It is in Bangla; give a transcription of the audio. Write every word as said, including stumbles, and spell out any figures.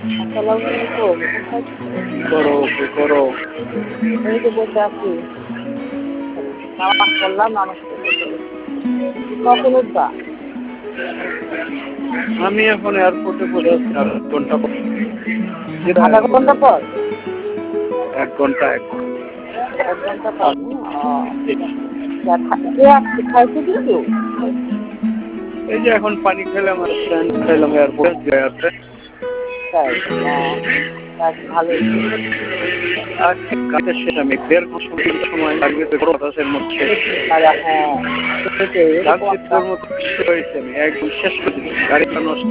আসসালামু আলাইকুম। কোথায় করো কি করো? এই যে বসে আছি। নামাজ পড়লাম, নামাজ পড়ে চলে কখন উঠবা? আমি এখন এয়ারপোর্টে বসে আছি আর এক ঘন্টা পর। যেটা আধা এয়ারপোর্টে ঘন্টা আছি। পর? এক ঘন্টা এক ঘন্টা। এক ঘন্টা পর? ও কে আসছে, খাইছে কিছু? এই যে এখন পানি খেলাম আর ফ্রেন্ড খেলাম এয়ারপোর্টে আছে। তাই? ও যাক, ভালোই। আজকে কাজের শেষ আমি দেড় ঘন্টা তিনটা সময় লাগবে তো বাতাসের মধ্যে। তারা হ্যাঁ, সেটাই, এরকম ভাবছি একটা তোর মতো হয়েছে আমি একদম শেষ করে দিচ্ছি গাড়িটা নষ্ট